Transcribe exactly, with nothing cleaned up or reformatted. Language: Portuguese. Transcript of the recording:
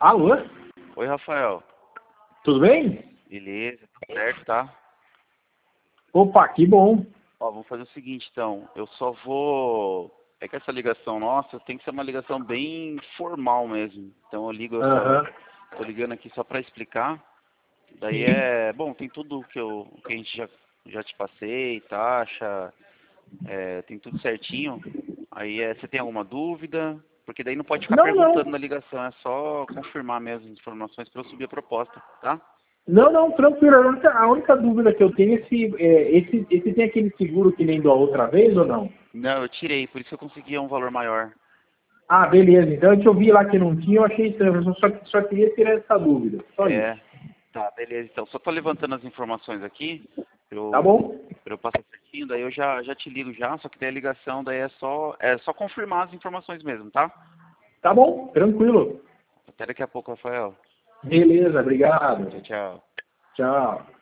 Alô? Oi, Rafael. Tudo bem? Beleza, tudo certo, tá? Opa, que bom. Ó, vamos fazer o seguinte, então. Eu só vou... É que essa ligação nossa tem que ser uma ligação bem formal mesmo. Então eu ligo, eu só... Aham. Tô ligando aqui só pra explicar. Daí Sim. é... Bom, tem tudo que, eu... que a gente já, já te passei, taxa, é... tem tudo certinho. Aí é... você tem alguma dúvida? Porque daí não pode ficar Não, perguntando não. na ligação, é só confirmar mesmo as informações pra eu subir a proposta, tá? Não, não, tranquilo. A única, a única dúvida que eu tenho é se é, esse, esse tem aquele seguro que nem da outra vez ou não? Não, eu tirei, por isso que eu consegui um valor maior. Ah, beleza. Então eu te ouvi lá que não tinha, eu achei estranho. Eu só, só queria tirar essa dúvida. Só É, isso. tá, beleza. Então, só tô levantando as informações aqui, pra Tá eu, bom? pra eu passar certinho, daí eu já, já te ligo já, só que daí a ligação, daí é só, é só confirmar as informações mesmo, tá? Tá bom, tranquilo. Até daqui a pouco, Rafael. Beleza, obrigado. Tchau, tchau. Tchau.